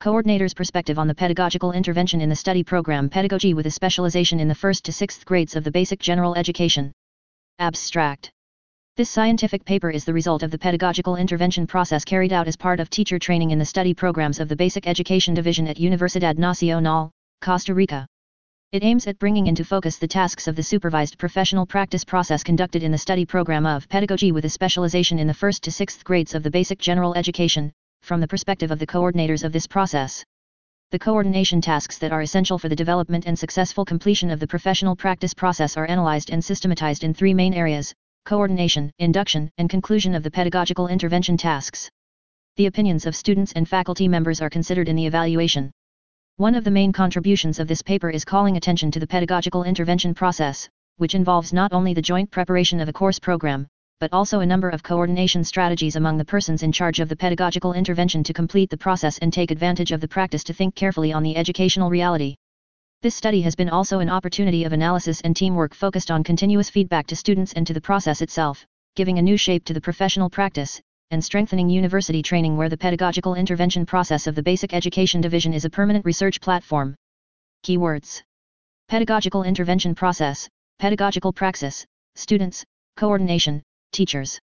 Coordinator's perspective on the pedagogical intervention in the study program Pedagogy with a specialization in the 1st to 6th grades of the basic general education. Abstract. This scientific paper is the result of the pedagogical intervention process carried out as part of teacher training in the study programs of the Basic Education Division at Universidad Nacional, Costa Rica. It aims at bringing into focus the tasks of the supervised professional practice process conducted in the study program of Pedagogy with a specialization in the 1st to 6th grades of the basic general education, from the perspective of the coordinators of this process. The coordination tasks that are essential for the development and successful completion of the professional practice process are analyzed and systematized in 3 main areas: coordination, induction, and conclusion of the pedagogical intervention tasks. The opinions of students and faculty members are considered in the evaluation. One of the main contributions of this paper is calling attention to the pedagogical intervention process, which involves not only the joint preparation of a course program, but also a number of coordination strategies among the persons in charge of the pedagogical intervention to complete the process and take advantage of the practice to think carefully on the educational reality. This study has been also an opportunity of analysis and teamwork focused on continuous feedback to students and to the process itself, giving a new shape to the professional practice, and strengthening university training where the pedagogical intervention process of the Basic Education Division is a permanent research platform. Keywords: pedagogical intervention process, pedagogical praxis, students, coordination, teachers.